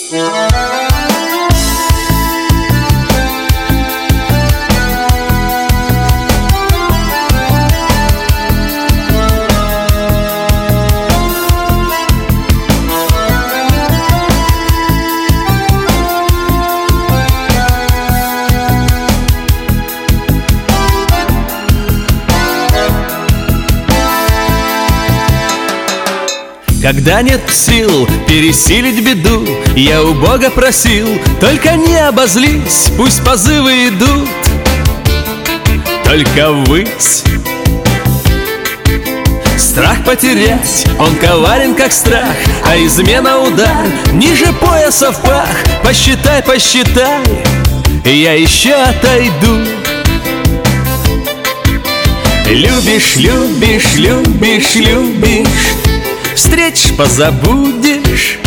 Когда нет сил пересилить беду, я у Бога просил: только не обозлись, пусть позывы идут только ввысь. Страх потерять, он коварен, как страх, а измена удар ниже пояса в пах. Посчитай, посчитай, я еще отойду. Любишь, любишь, любишь, любишь, встреч позабудешь.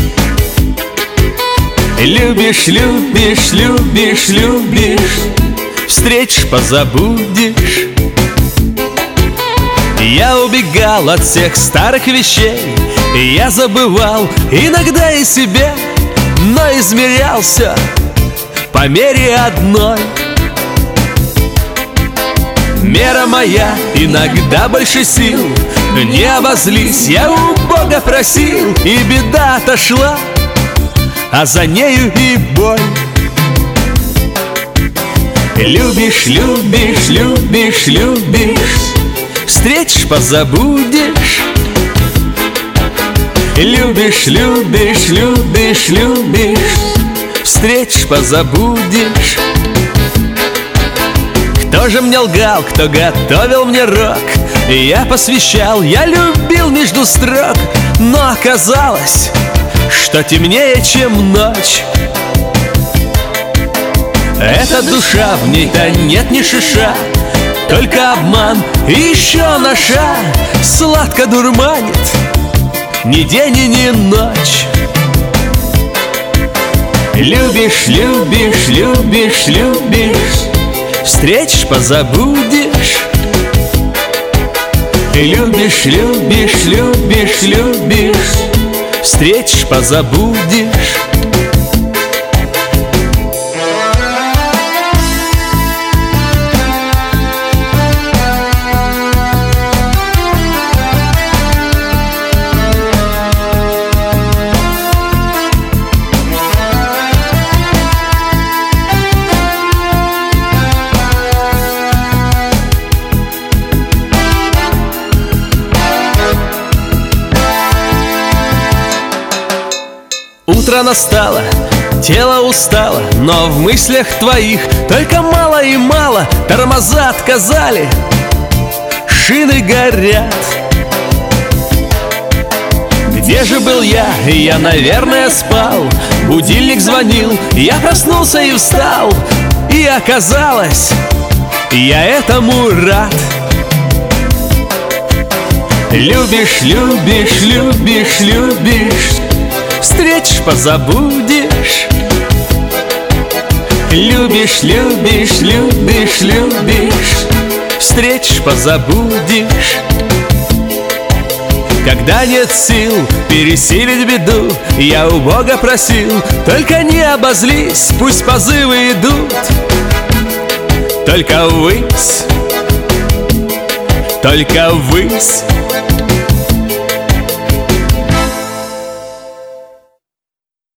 Любишь, любишь, любишь, любишь, встреч позабудешь. Я убегал от всех старых вещей, я забывал иногда и себя, но измерялся по мере одной. Мера моя иногда больше сил. Не обозлись, я у Бога просил, и беда отошла, а за нею и боль. Любишь, любишь, любишь, любишь, встреч позабудешь. Любишь, любишь, любишь, любишь, встреч позабудешь. Кто же мне лгал, кто готовил мне рок? Я посвящал, я любил между строк, но оказалось, что темнее, чем ночь. Эта душа, в ней-то нет ни шиша, только обман и еще наша сладко дурманит ни день и ни ночь. Любишь, любишь, любишь, любишь, встреч позабудешь. Любишь, любишь, любишь, любишь, встреч позабудешь. Утро настало, тело устало, но в мыслях твоих только мало и мало. Тормоза отказали, шины горят. Где же был я? Я, наверное, спал. Будильник звонил, я проснулся и встал. И оказалось, я этому рад. Любишь, любишь, любишь, любишь, встреч позабудешь. Любишь, любишь, любишь, любишь, встреч позабудешь. Когда нет сил пересилить беду, я у Бога просил: только не обозлись, пусть позывы идут только ввысь, только ввысь.